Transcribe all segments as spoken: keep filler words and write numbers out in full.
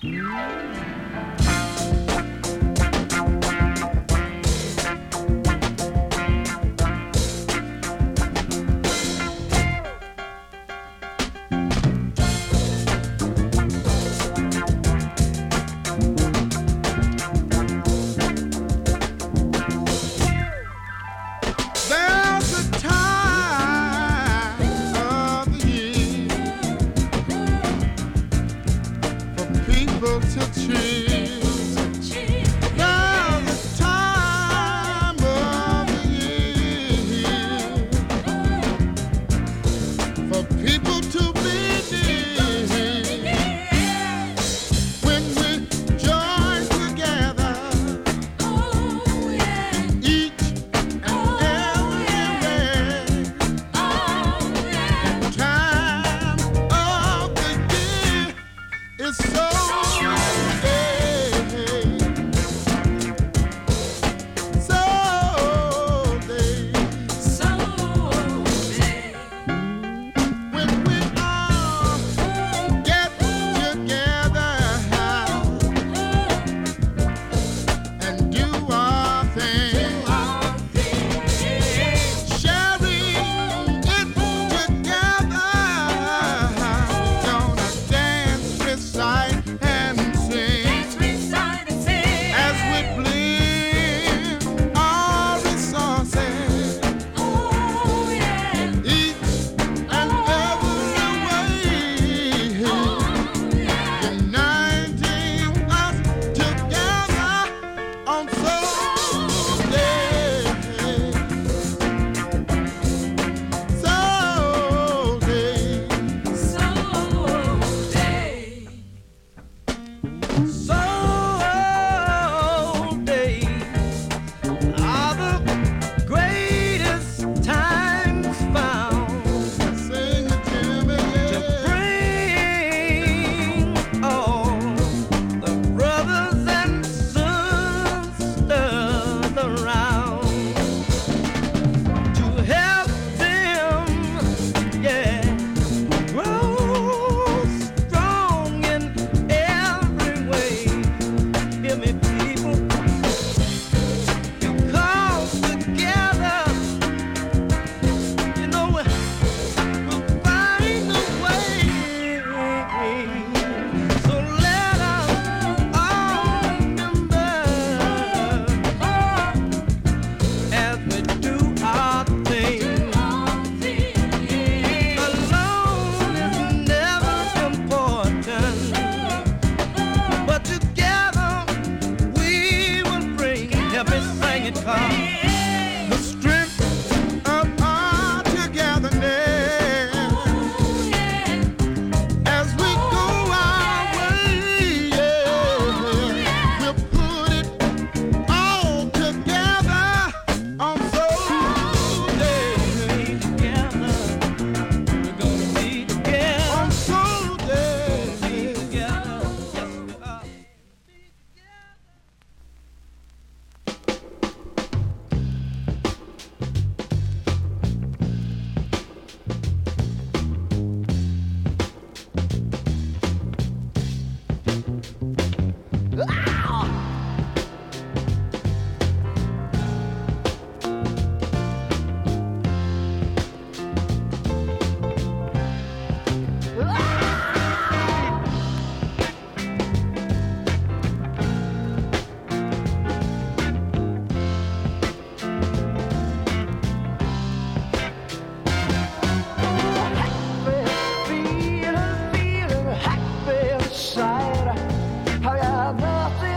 I got nothing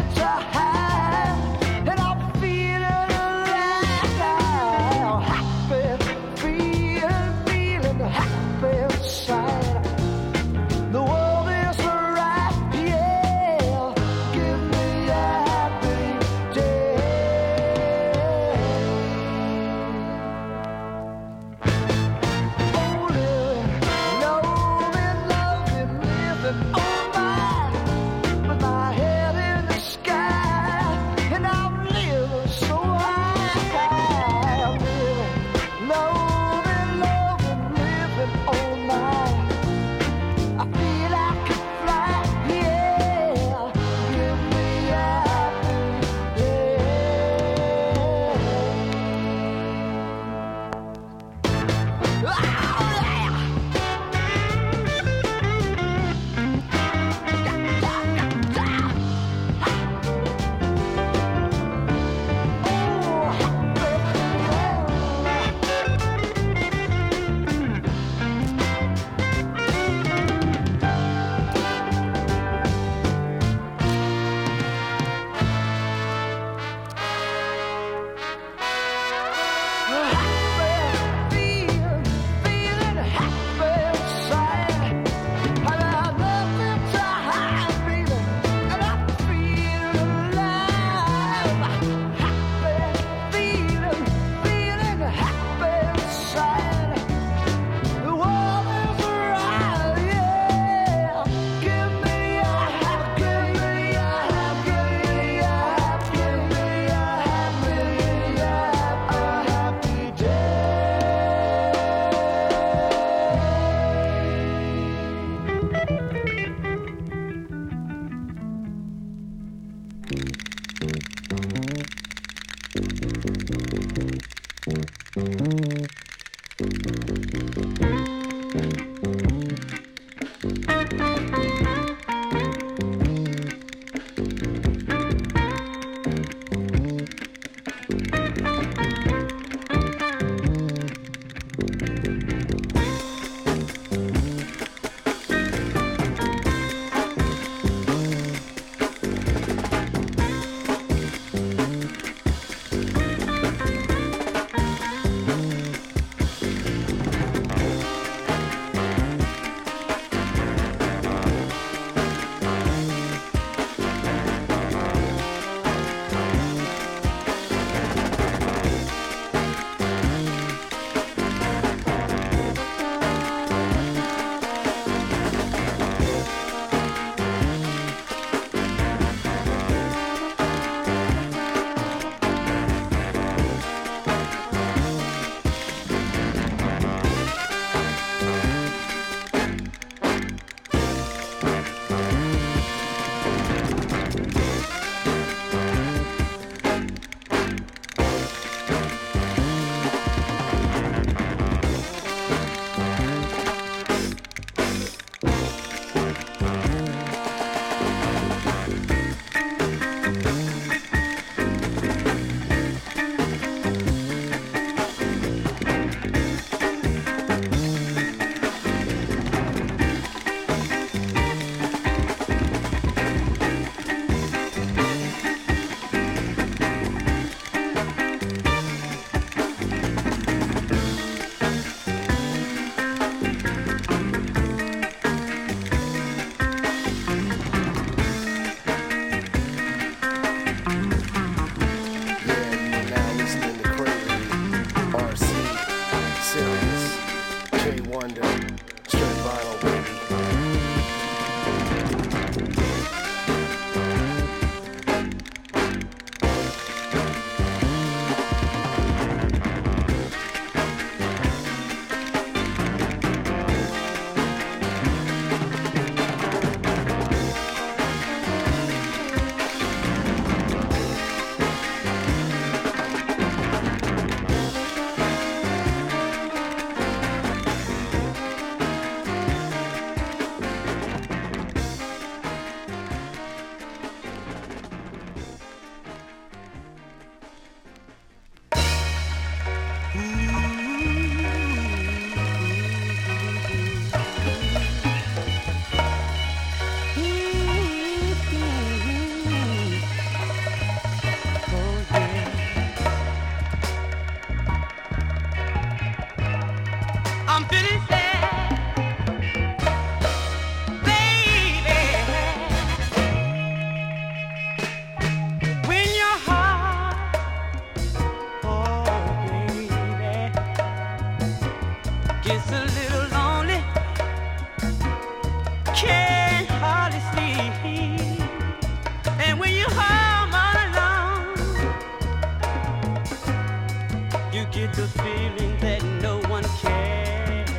the feeling that no one cares.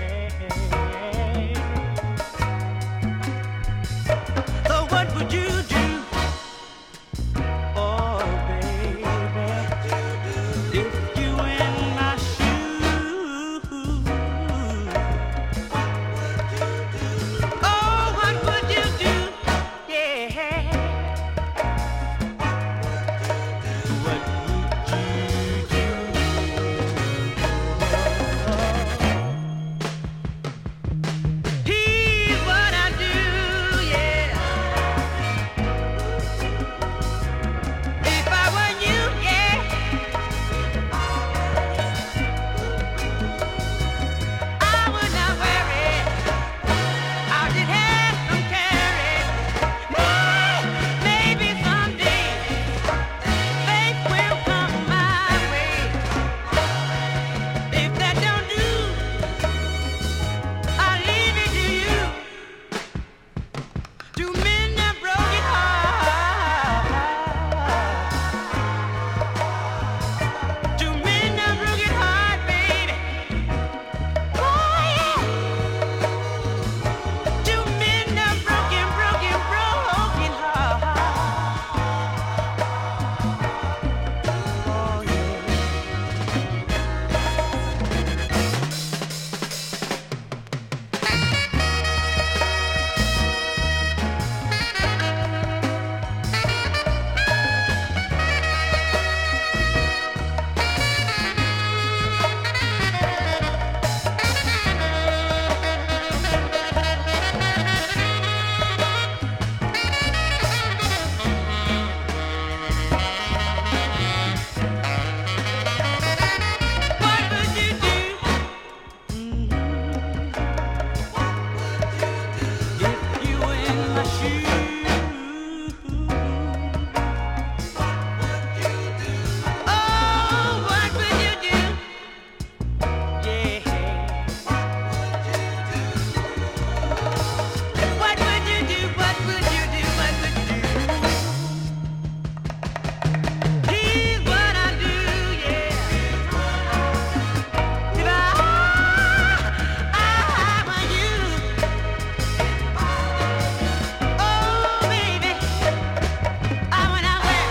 So what would you do? Oh, baby, if you in my shoes. Oh, what would you do? Yeah. What would you do? Here's what I do, yeah. If I were you, yeah, I would not worry. I just have some carry. Maybe someday faith will come my way. If that don't do, I'll leave it to you to mend a broken heart. To mend a broken heart, baby. Oh, yeah. To mend a broken, broken, broken heart. Oh, yeah. What would you do? If you were in my shoes. Oh, what would you do? Yeah. What would you do? What would you do? What would you do? Here's what I do, yeah. If I, I were you, oh baby, I would not worry.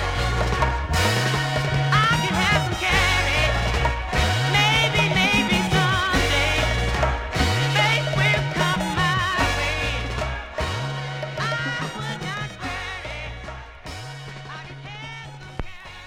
I could have some carry. Maybe, maybe someday faith will come my way. I would not worry. I could have some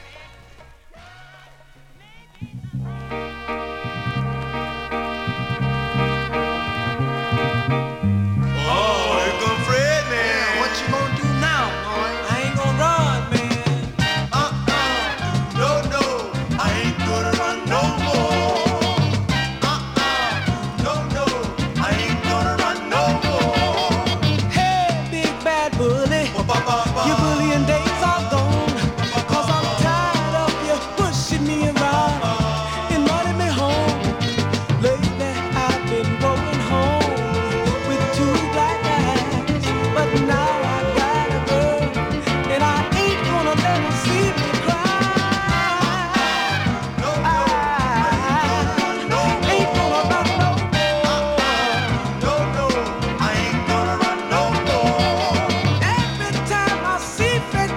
Oh, here come Fred now. What you gonna do now, boy? I ain't gonna run, man. Uh-uh. No, no, I ain't gonna run no more. Uh-uh. No, no, I ain't gonna run no more. Hey, big bad bully, Ba-ba-ba-ba. your bullying days are gone. Cause I'm tired of you pushing me around and running me home. Lately I've been going home with two black eyes. But now I got a girl, and I ain't gonna let her see me cry. No, I no, ain't gonna run no more. no, no, I ain't gonna run no more. Every time I see Fred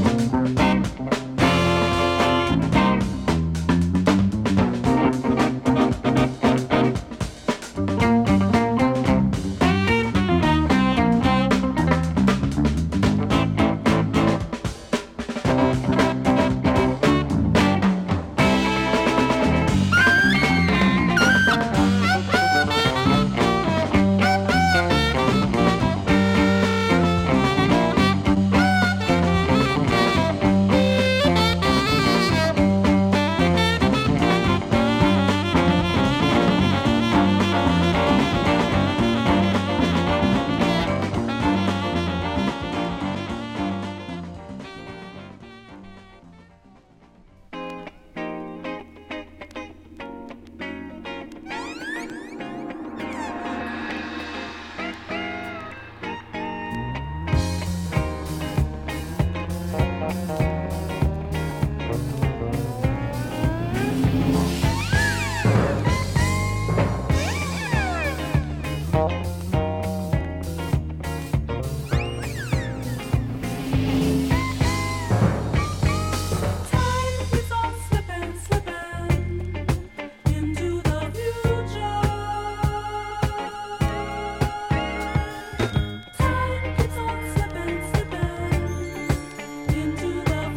Into the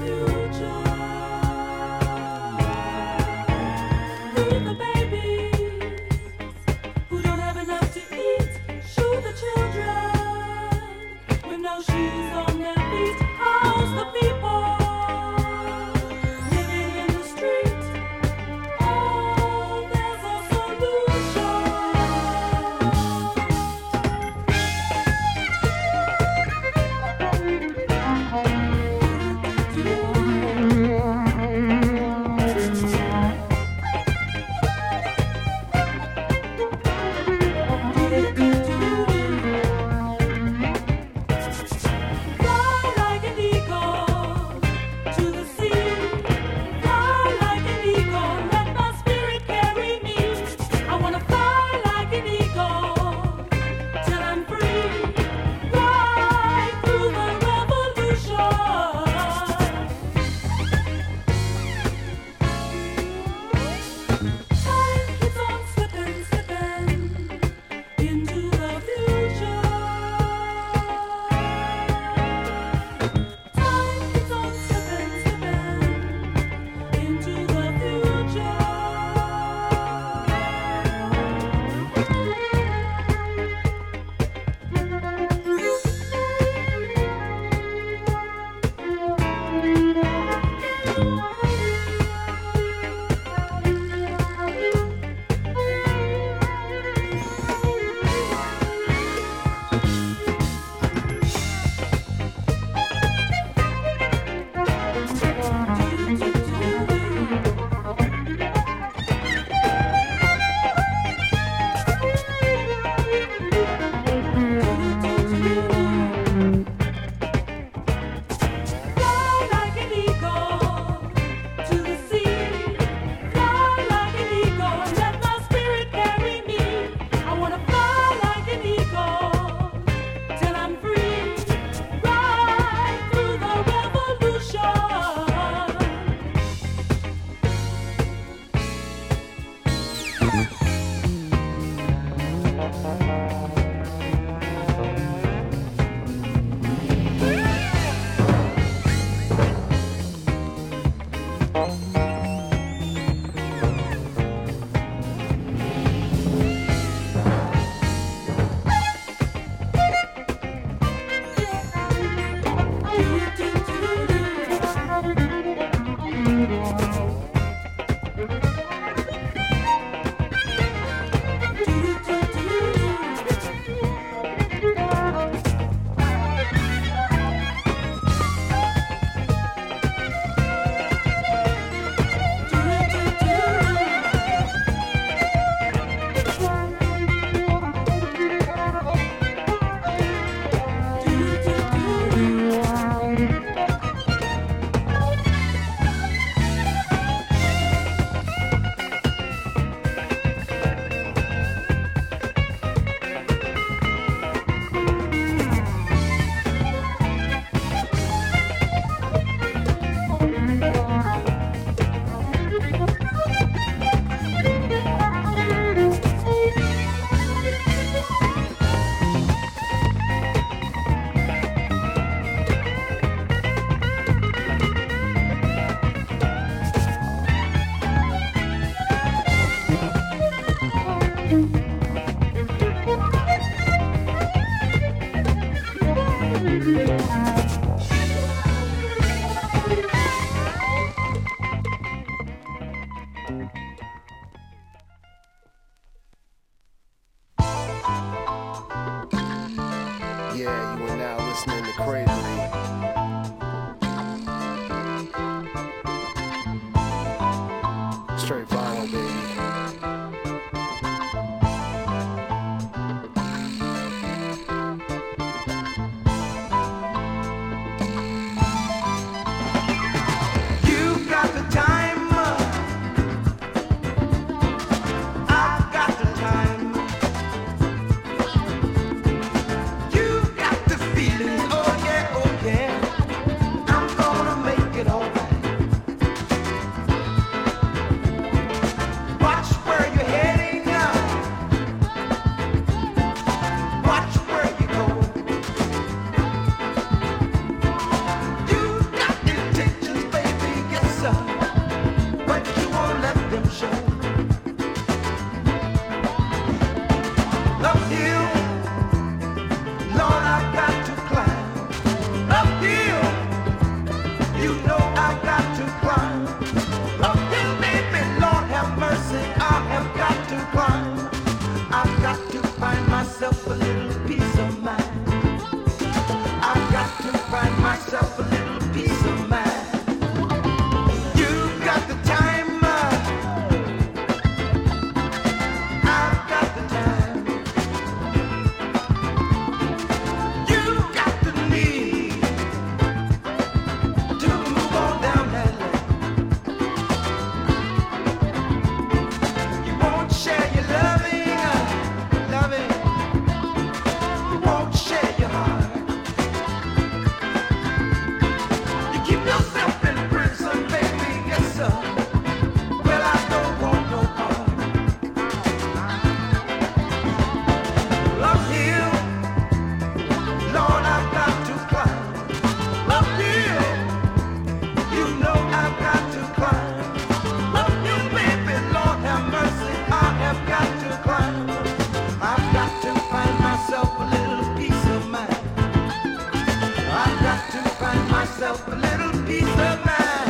myself a little peace of mind.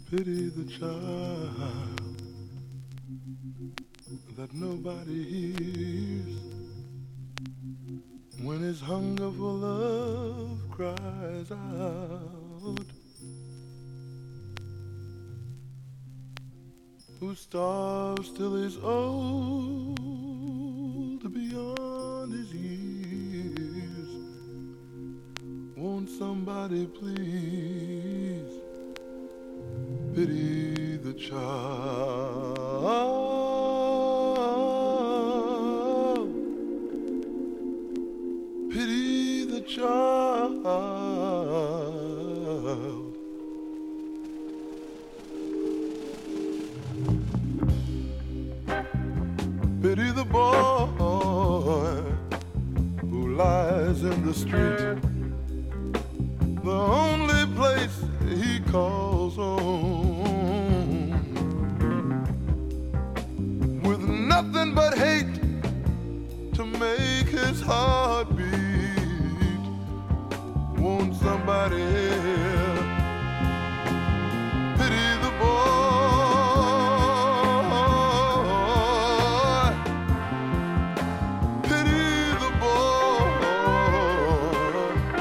Pity the child that nobody hears when his hunger for love cries out, who starves till he's old beyond his years. Won't somebody please pity the child? Pity the child. Pity the boy who lies in the street, the only place he calls home, with nothing but hate to make his heart beat. Won't somebody here pity the boy? Pity the boy.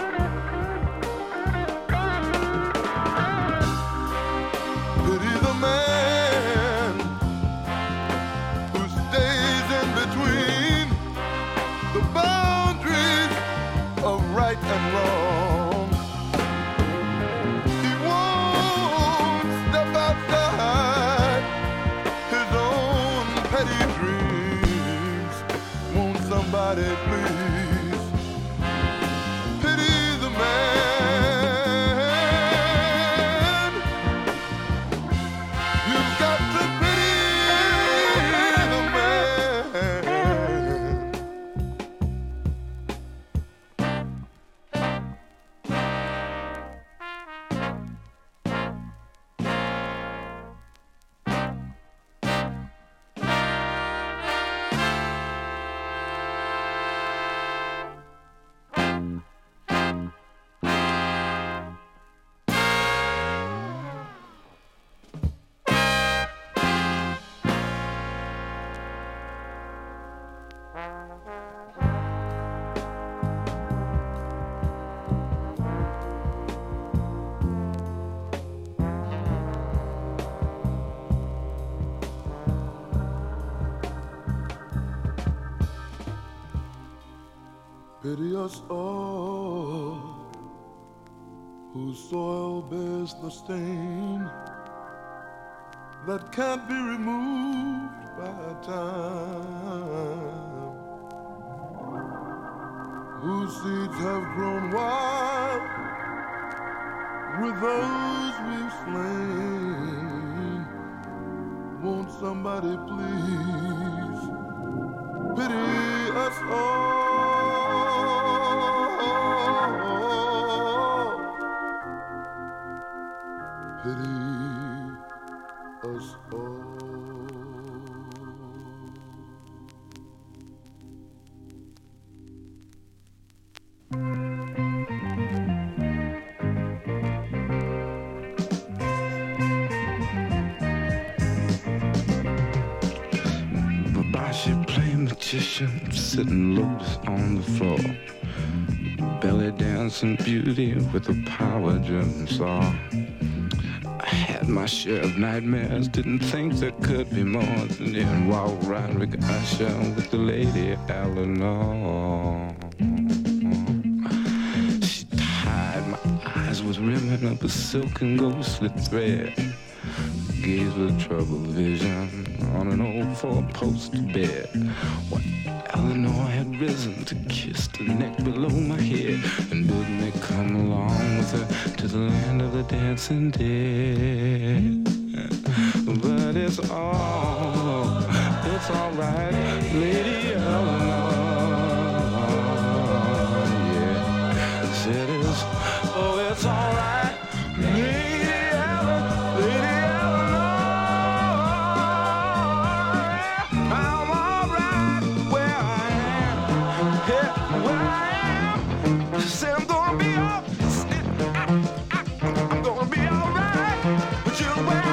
Pity the man who stays in between the boundaries of right and wrong. He won't step outside his own petty dreams. Won't somebody please pity the man? You've got to pity the man. Pity us all, whose soil bears the stain that can't be removed by time, whose seeds have grown wild with those we've slain. Won't somebody please pity us all? Pity us all. Babashi playing magician, sitting lotus on the floor, belly dancing beauty with a power-driven saw. I had my share of nightmares, didn't think there could be more than in Wild Roderick Usher with the lady Eleanor. She tied my eyes with ribbon of a silken ghostly thread, gazed with troubled vision on an old four-post bed. What Eleanor had risen to kiss the neck below my head and bid me come along with her to the land of the dancing dead. But it's all, it's all right, Lady Eleanor. Yes, it is. Oh, it's all right, Lady Eleanor, Lady Eleanor. I'm all right where I am, yeah, where I am. She said I'm gonna be all, I'm gonna be all right, but you wait.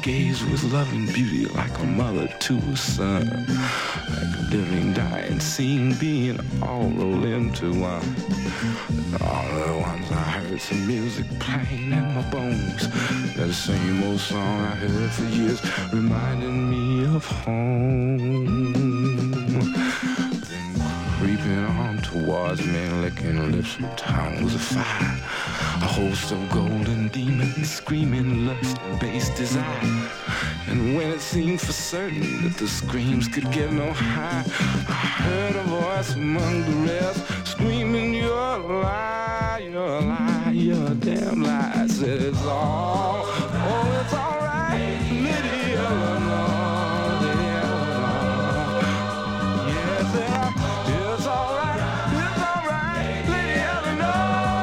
gaze with loving beauty like a mother to a son, like a living, dying scene being all rolled into one. All at once I heard some music playing in my bones. That same old song I heard for years reminding me of home. Then creeping on towards me, licking lips with tongues of fire. A host of golden demons screaming lust and base desire. And when it seemed for certain that the screams could get no higher, I heard a voice among the rest screaming, "You're a lie, you're a lie, you're a damn lie." I said, "It's all, oh, it's all right, Lady Eleanor, Lady Eleanor." Yes, it's all right, it's all right, Lady Eleanor.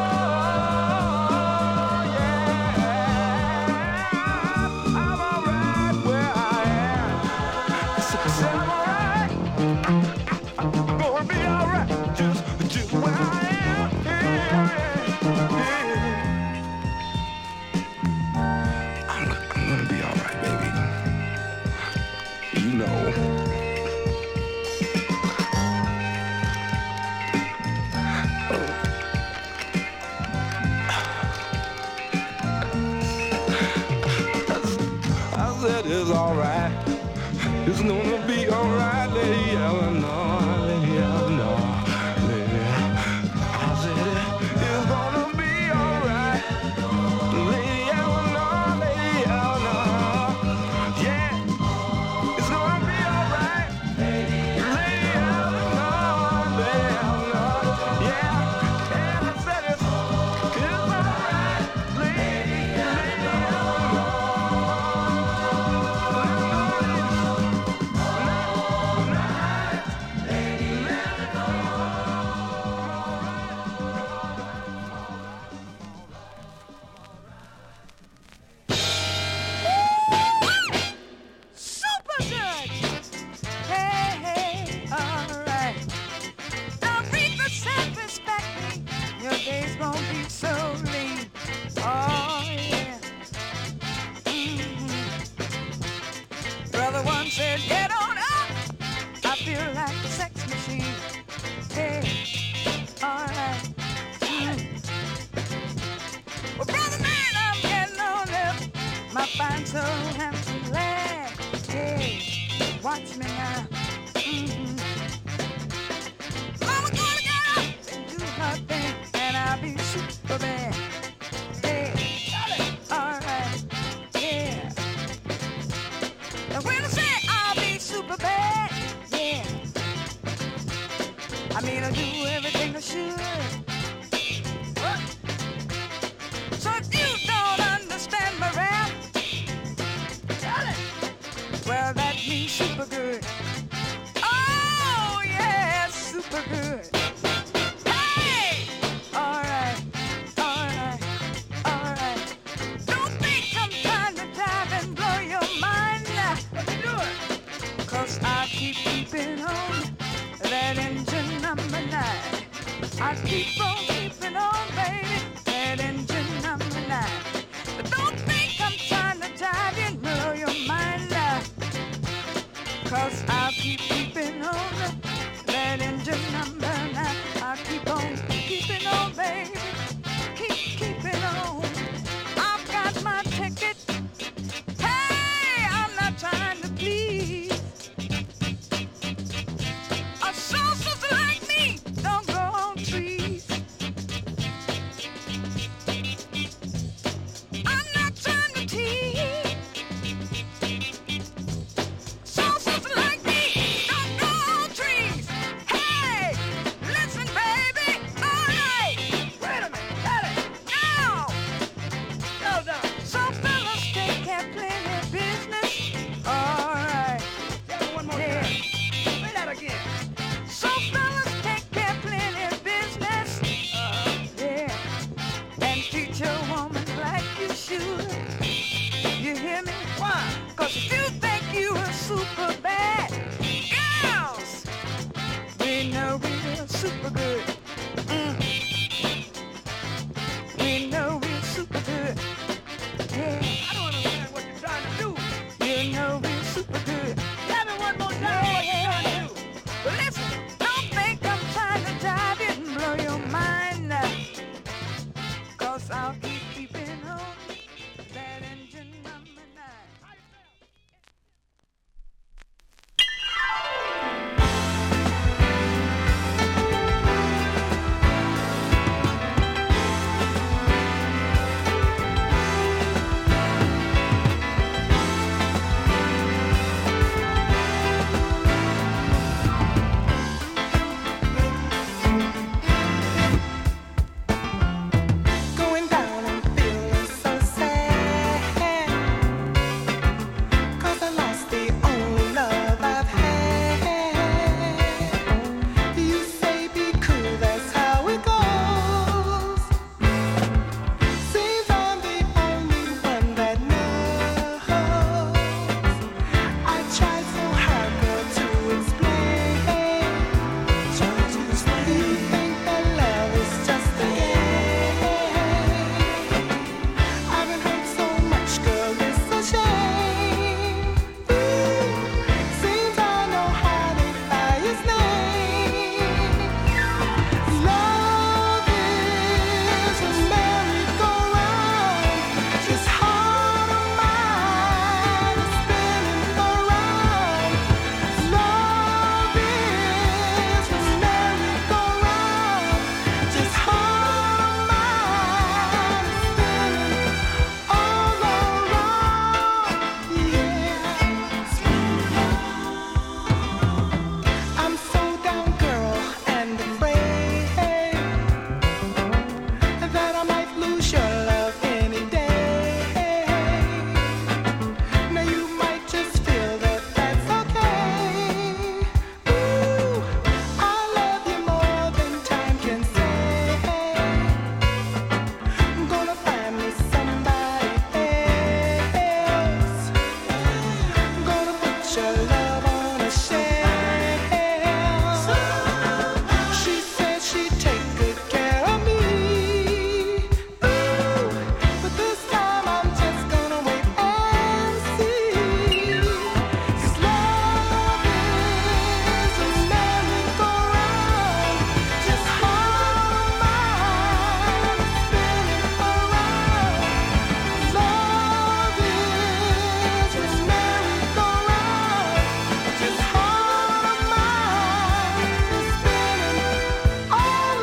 It's alright, it's gonna be alright, Lady Eleanor, Lady Eleanor, Lady. I said it, it's gonna be alright, Lady Eleanor, Lady Eleanor, yeah, it's gonna be alright, Lady Eleanor, Lady Eleanor, yeah, and I said it, it's alright, Lady, Lady Eleanor. Watch me now. Mm-hmm. Mama gonna get up and do her thing, and I'll be super bad. Yeah, alright, yeah. And when I say I'll be super bad, yeah, I mean I'll do everything I should. What? So if you don't understand my rap, well, that means super good. Oh, yeah, super good. Hey! All right, all right, all right. Don't think I'm trying to dive and blow your mind now. What you doing? 'Cause I keep keeping on that engine number nine. I keep on keeping on, baby, that engine number nine. But don't think I'm trying to dive and blow your mind now. 'Cause I'll keep keeping on that engine number nine. I'll keep on keeping on, baby. Keep keeping on. I've got my ticket. Hey, I'm not trying to please. A sources like me don't grow on trees. I'm not trying to tease. Sources like me don't grow on trees. Hey, listen, baby. All right. Wait a minute. Got it. Now. Go down. Some fellas take care plenty business. All right. Tell me one more yeah. time. Say that again. Some fellas take care plenty business. Uh, yeah. And treat your woman like you should. You hear me? Why? 'Cause if you think you are super bad, girls, we know we're super good. Mm. We know we're super good. Yeah. I don't understand what you're trying to do. Yes, I'll keep keeping on that engine number nine. Going down and feeling so sad, 'cause I lost the only love I've had. You say be cool, that's how it goes. Seems I'm the only one that knows. I tried so hard, girl, to explain. You think that love is just a game. I've been hurt so much, girl, it's a shame. Ooh, seems I know how to buy his name. Love is a merry-go-round, just heart of mine is spinning around. Love is a merry-go-round, just heart of mine is spinning all around. Yeah. I'm so down, girl, and afraid that I might lose your love any day. Now you might just feel that that's okay. Ooh, I love you more than time can say. I'm gonna find me somebody else. I'm gonna put your love on a shelf. She said she'd take good care of me. Ooh, but this time I'm just gonna wait and see. 'Cause love is a merry-go-round, just heart of mine is spinning around. Love is a merry-go-round, just heart of mine is spinning all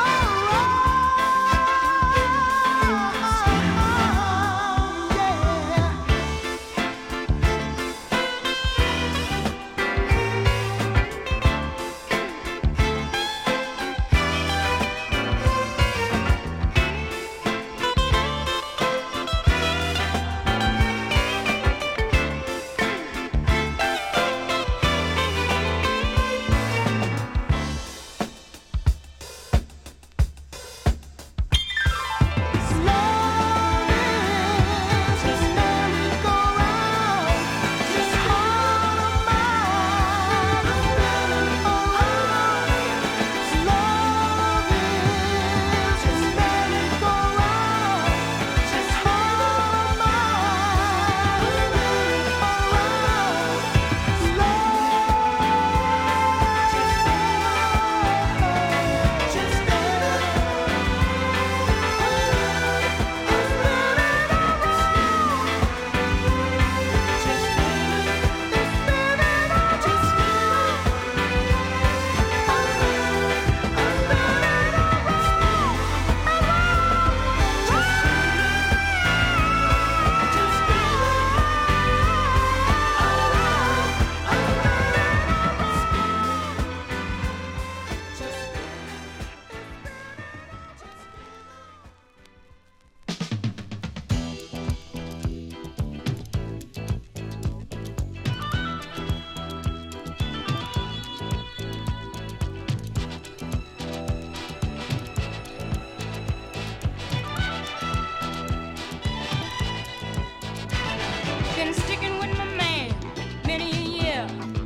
Been sticking with my man many a year.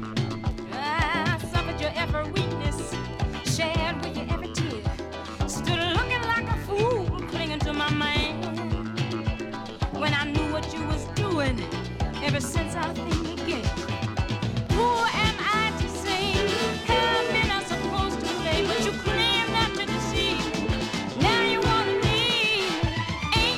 I suffered your every weakness, shared with you every tear. Stood looking like a fool, clinging to my man. When I knew what you was doing, ever since I think again. Who am I to say? Have been I supposed to play, but you claim not to deceive. Now you wanna leave. Ain't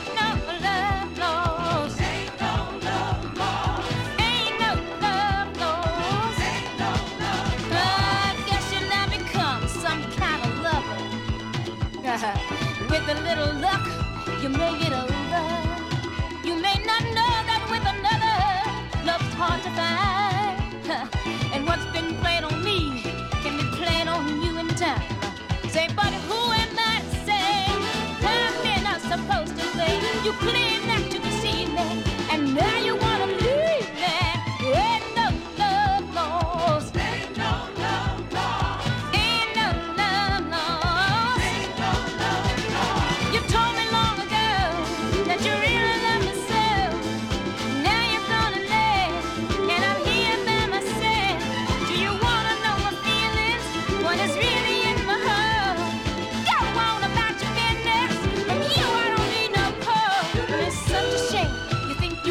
make it over. You may not know that with another, love's hard to find. And what's been played on me can be played on you in time. Say, but who am I to say? I'm men are supposed to say. You claim that you deceive me, and now you wanna leave me. Ain't no love lost. Ain't no love lost. Ain't no love lost. Ain't no love lost. You told me long ago that you really love me so. Now you're gonna leave, and I'm here by myself. Do you wanna know my feelings? What is really in my heart? Go on about your business. From you I don't need no call. It's such a shame. You think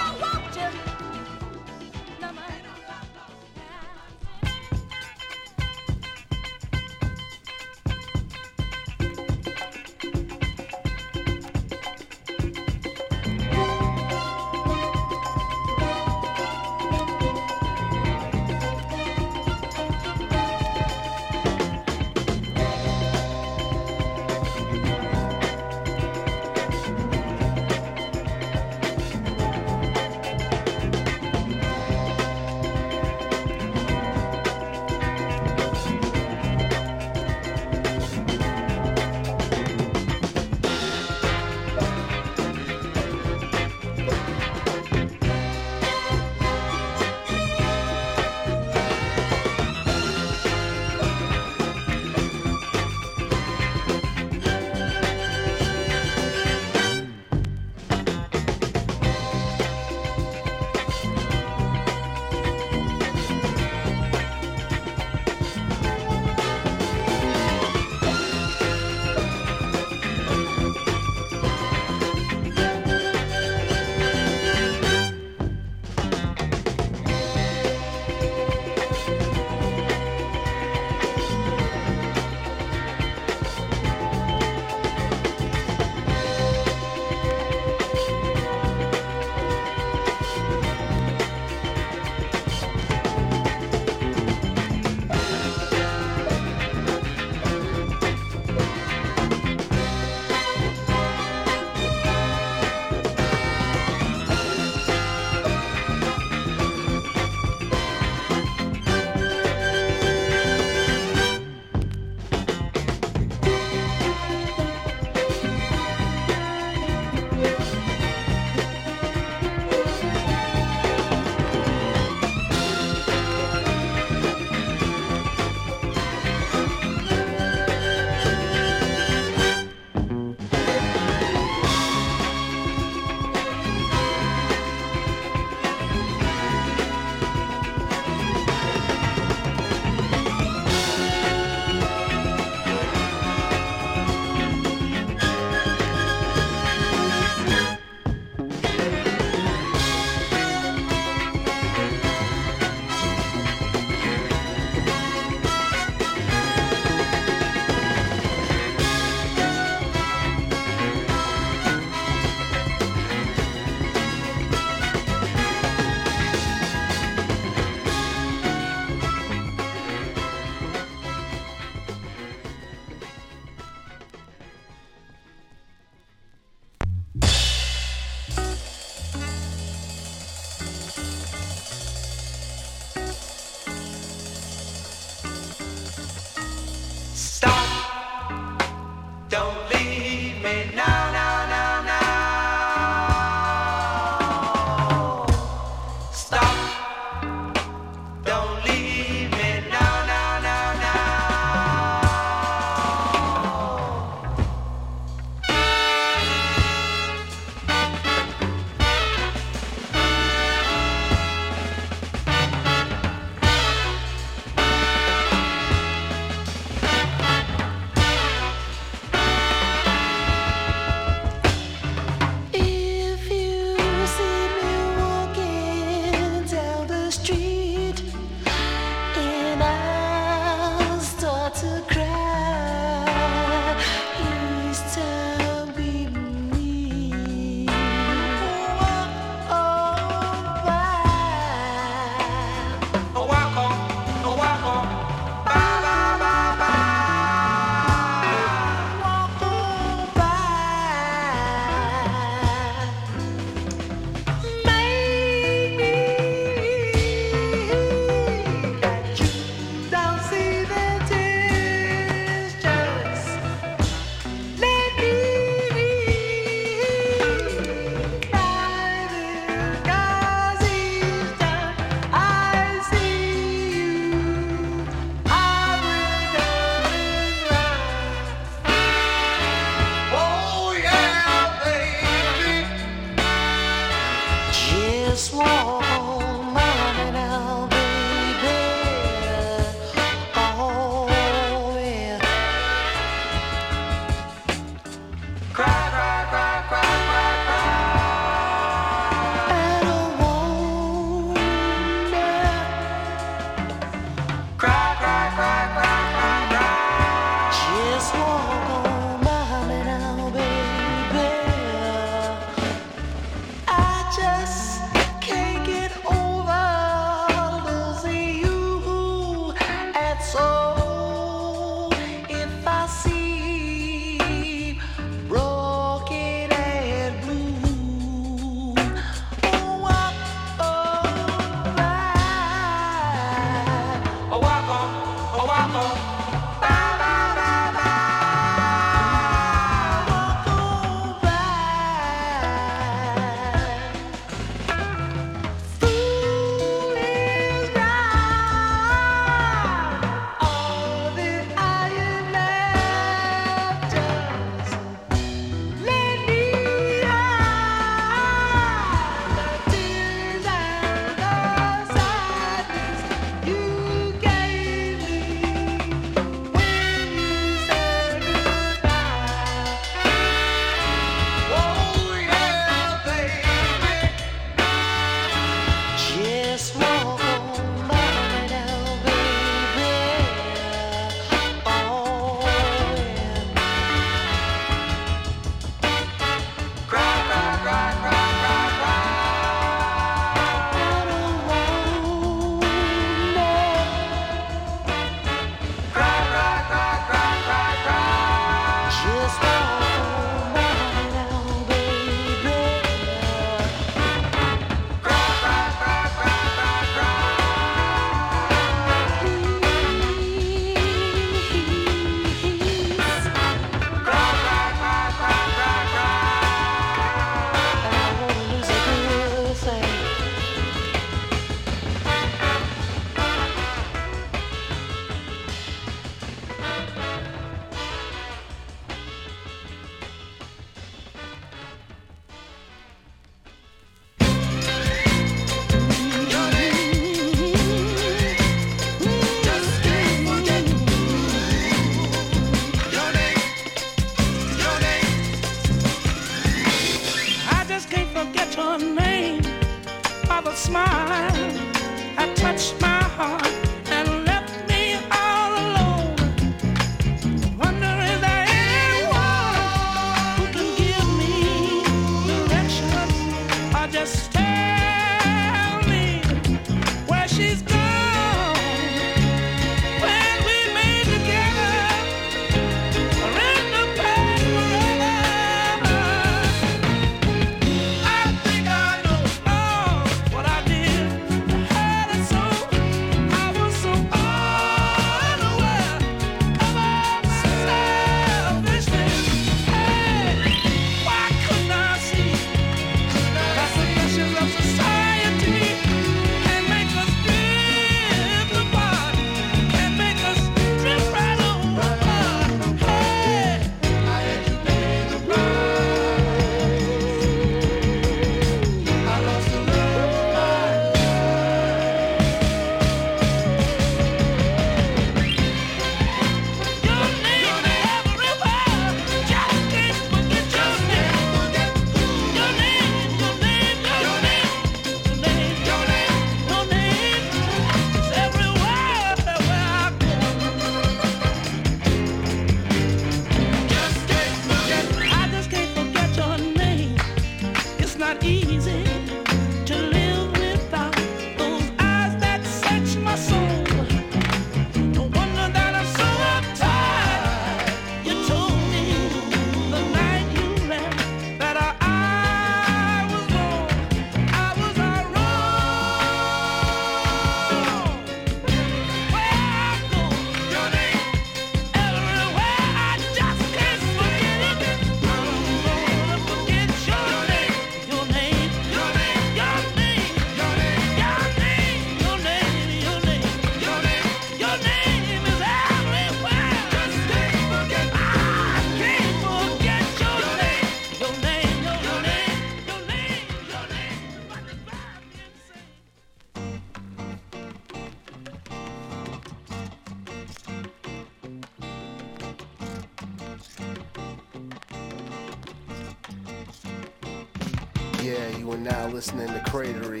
Yeah, you are now listening to Cratery.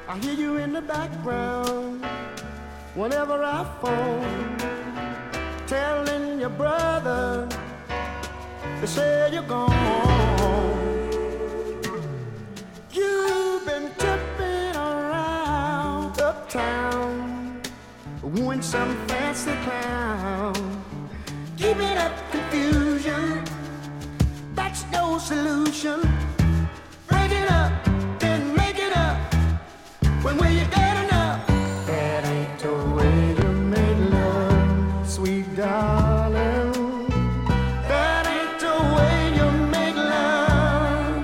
I hear you in the background whenever I phone, telling your brother they say you're gone. You've been tipping around uptown, wooing some fancy clown. Keeping up confusion, that's no solution. Break it up, then make it up. When will you get enough? That ain't the way to make love, sweet darling. That ain't the way you make love.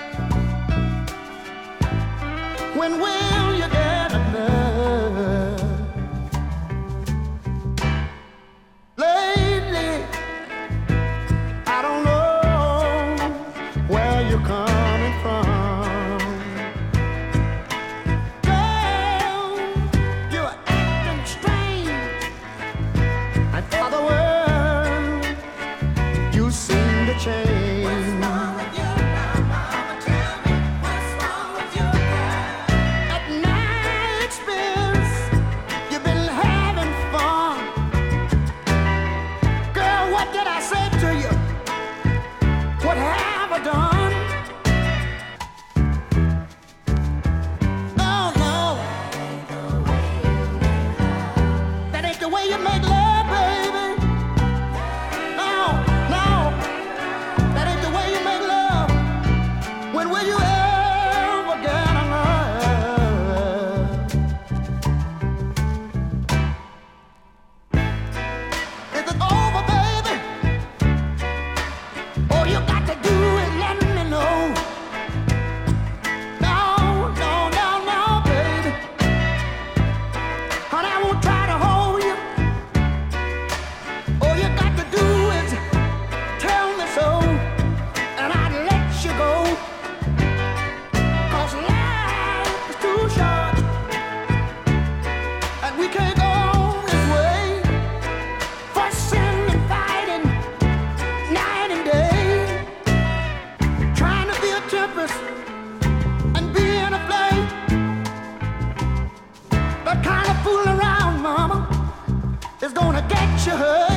When will you get enough? Lately, I don't know where you're coming from. Change. What's wrong with you now, mama? Tell me, what's wrong with you now? At my expense, you've been having fun. Girl, what did I say to you? What have I done? Oh, no. That ain't the way you make love, baby. When will you ever get enough? Is it over, baby? All you got to do is let me know. No, no, no, no, baby. Honey, I won't try to hold you. All you got to do is tell me so, and I'd let you go. That kind of fooling around, mama, is gonna get you hurt.